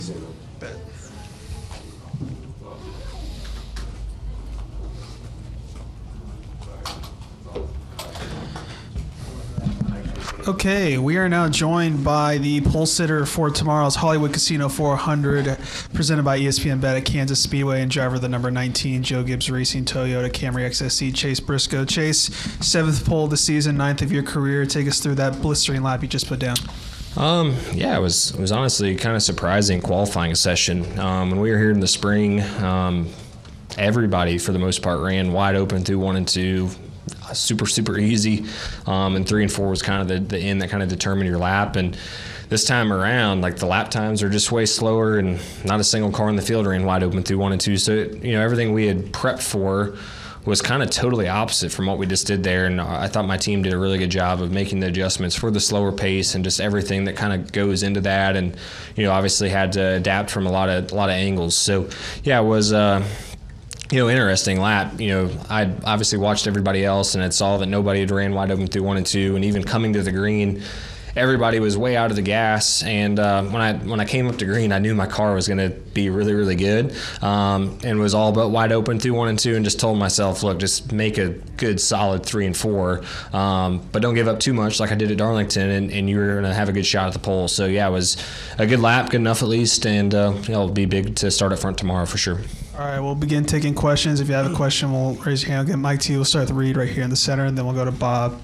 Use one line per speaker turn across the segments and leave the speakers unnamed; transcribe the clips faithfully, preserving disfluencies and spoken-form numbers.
Okay, we are now joined by the pole sitter for tomorrow's Hollywood Casino four hundred, presented by E S P N Bet at Kansas Speedway, and driver of the number nineteen Joe Gibbs Racing Toyota Camry X S E, Chase Briscoe. Chase, seventh pole of the season, ninth of your career. Take us through that blistering lap you just put down.
Um, yeah, it was it was honestly kind of surprising qualifying session. Um, when we were here in the spring, um, everybody for the most part ran wide open through one and two. Super, super easy. Um, and three and four was kind of the, the end that kind of determined your lap. And this time around, like, the lap times are just way slower, and not a single car in the field ran wide open through one and two. So, it, you know, everything we had prepped for was kind of totally opposite from what we just did there. And I thought my team did a really good job of making the adjustments for the slower pace and just everything that kind of goes into that. And, you know, obviously had to adapt from a lot of, a lot of angles. So, yeah, it was, uh, you know, interesting lap. You know, I obviously watched everybody else and had saw that nobody had ran wide open through one and two, and even coming to the green, everybody was way out of the gas. And uh, when I when I came up to green, I knew my car was going to be really, really good, um, and was all but wide open through one and two, and just told myself, look, just make a good solid three and four, um, but don't give up too much like I did at Darlington, and, and you're going to have a good shot at the pole. So yeah, it was a good lap, good enough at least, and uh, you know, it'll be big to start up front tomorrow for sure.
All right, we'll begin taking questions. If you have a question, we'll raise your hand. I'll get Mike to you. We'll start with Reed right here in the center, and then we'll go to Bob.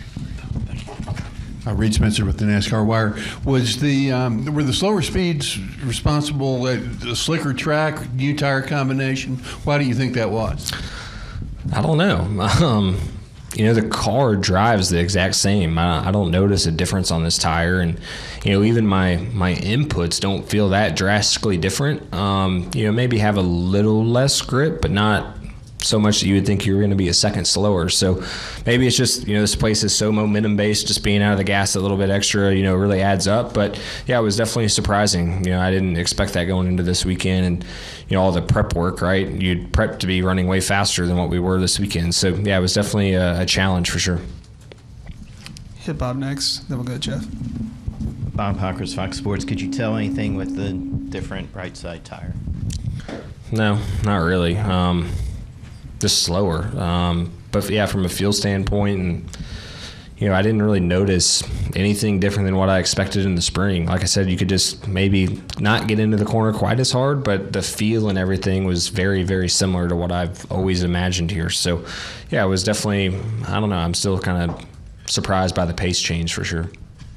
Uh, Reed Spencer with the NASCAR Wire. Was the um, were the slower speeds responsible at the slicker track, new tire combination? Why do you think that was?
I don't know. Um, you know, the car drives the exact same. I, I don't notice a difference on this tire, and you know, even my my inputs don't feel that drastically different. Um, you know, maybe have a little less grip, but not so much that you would think you were going to be a second slower. So maybe it's just, you know, this place is so momentum based, just being out of the gas a little bit extra, you know, really adds up. But yeah, it was definitely surprising. You know, I didn't expect that going into this weekend, and you know, all the prep work, right? You'd prep to be running way faster than what we were this weekend. So yeah, it was definitely a, a challenge for sure.
Hit Bob next, then we'll go to Jeff.
Bob Hawkers, Fox Sports. Could you tell anything with the different right side tire?
No, not really. Um, just slower. Um, but yeah, from a fuel standpoint, and you know, I didn't really notice anything different than what I expected in the spring. Like I said, you could just maybe not get into the corner quite as hard, but the feel and everything was very, very similar to what I've always imagined here. So yeah, it was definitely, I don't know, I'm still kind of surprised by the pace change for sure.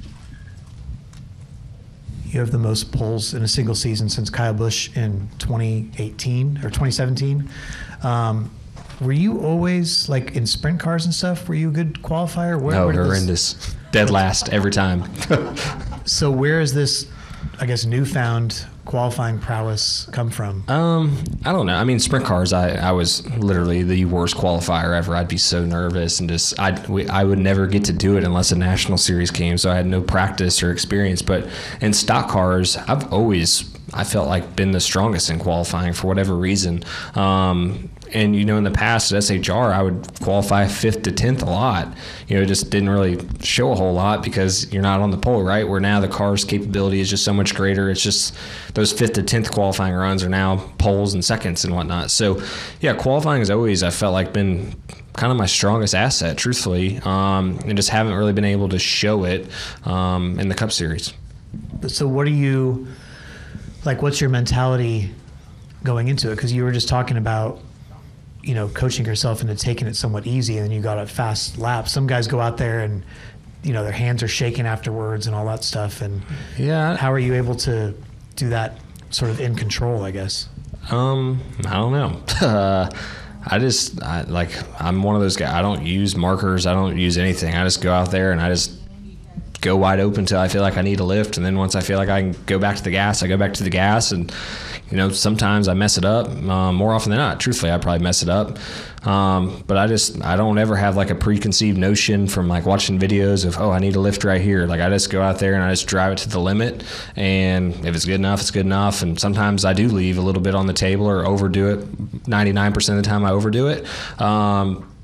You have the most poles in a single season since Kyle Busch in twenty eighteen or twenty seventeen. Um, were you always, like, in sprint cars and stuff, were you a good qualifier? Where,
no,
where
horrendous. This... Dead last every time.
So where is this, I guess, newfound qualifying prowess come from?
Um, I don't know. I mean, sprint cars, I, I was literally the worst qualifier ever. I'd be so nervous, and just I I would never get to do it unless a national series came, so I had no practice or experience. But in stock cars, I've always, I felt like, been the strongest in qualifying for whatever reason. Um, and, you know, in the past at S H R, I would qualify fifth to tenth a lot. You know, it just didn't really show a whole lot because you're not on the pole, right? Where now the car's capability is just so much greater. It's just those fifth to tenth qualifying runs are now poles and seconds and whatnot. So, yeah, qualifying has always, I felt like, been kind of my strongest asset, truthfully, um, and just haven't really been able to show it um, in the Cup Series.
So what are you, like, what's your mentality going into it? Because you were just talking about, you know, coaching yourself into taking it somewhat easy, and then you got a fast lap. Some guys go out there and, you know, their hands are shaking afterwards and all that stuff. And
yeah,
how are you able to do that sort of in control, I guess?
Um, I don't know. uh, I just, I, like, I'm one of those guys. I don't use markers. I don't use anything. I just go out there and I just go wide open until I feel like I need a lift. And then once I feel like I can go back to the gas, I go back to the gas. And, you know, sometimes I mess it up. Um, more often than not, truthfully, I probably mess it up. Um, but I just, I don't ever have like a preconceived notion from like watching videos of, oh, I need a lift right here. Like, I just go out there and I just drive it to the limit. And if it's good enough, it's good enough. And sometimes I do leave a little bit on the table or overdo it. ninety-nine percent of the time I overdo it. Um,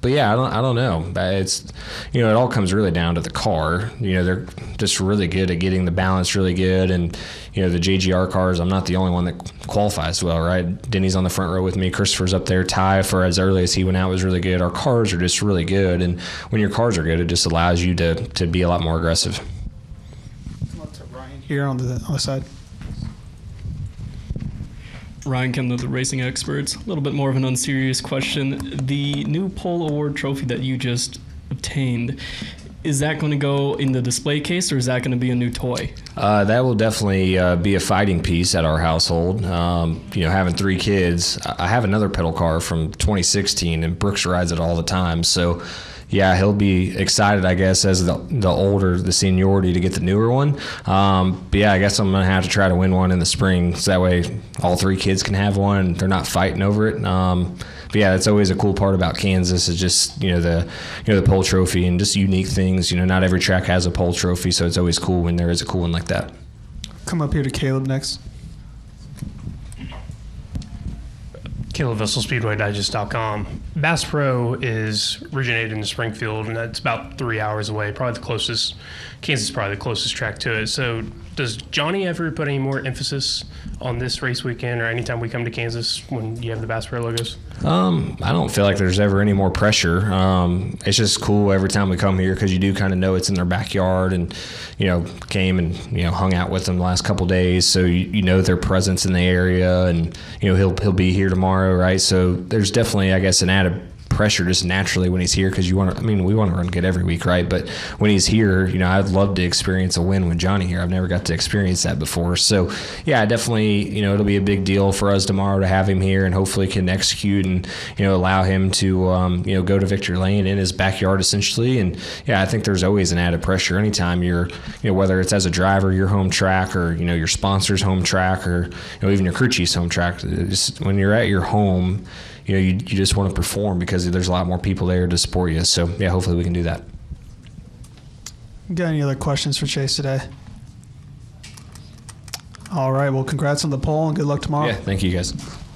but yeah, I don't, I don't know. It's, you know, it all comes really down to the car. You know, they're just really good at getting the balance really good. And, you know, the J G R cars, I'm not the only one that qualifies well, right? Denny's on the front row with me. Christopher's up there. Ty, for as early as he went out, was really good. Our cars are just really good. And when your cars are good, it just allows you to, to be a lot more aggressive.
Come up to Ryan here on the other side.
Ryan Kendall, the Racing Experts. A little bit more of an unserious question. The new Pole Award trophy that you just obtained, is that going to go in the display case, or is that going to be a new toy?
Uh, that will definitely uh, be a fighting piece at our household. Um, you know, having three kids, I have another pedal car from twenty sixteen, and Brooks rides it all the time. So, yeah, he'll be excited, I guess, as the the older, the seniority to get the newer one. Um, but, yeah, I guess I'm going to have to try to win one in the spring, so that way all three kids can have one. They're not fighting over it. Um, but, yeah, that's always a cool part about Kansas is just, you know, the you know the pole trophy and just unique things. You know, not every track has a pole trophy, so it's always cool when there is a cool one like that.
Come up here to Caleb next.
Caleb Vessel, Speedway Digest dot com. Bass Pro is originated in Springfield, and that's about three hours away. Probably the closest. Kansas is probably the closest track to it. So, does Johnny ever put any more emphasis on this race weekend, or anytime we come to Kansas when you have the Bass Pro logos?
Um, I don't feel like there's ever any more pressure. Um, it's just cool every time we come here because you do kind of know it's in their backyard, and you know, came and you know hung out with them the last couple days, so you, you know their presence in the area, and you know he'll he'll be here tomorrow, right? So there's definitely, I guess, an added pressure just naturally when he's here because you want to. I mean, we want to run good every week, right? But when he's here, you know, I'd love to experience a win with Johnny here. I've never got to experience that before. So, yeah, definitely, you know, it'll be a big deal for us tomorrow to have him here and hopefully can execute and you know allow him to um, you know go to victory lane in his backyard essentially. And yeah, I think there's always an added pressure anytime you're, you know, whether it's as a driver, your home track, or you know your sponsor's home track, or you know even your crew chief's home track. Just when you're at your home, you know, you, you just want to perform because there's a lot more people there to support you. So, yeah, hopefully we can do that.
Got any other questions for Chase today? All right. Well, congrats on the pole and good luck tomorrow.
Yeah, thank you guys.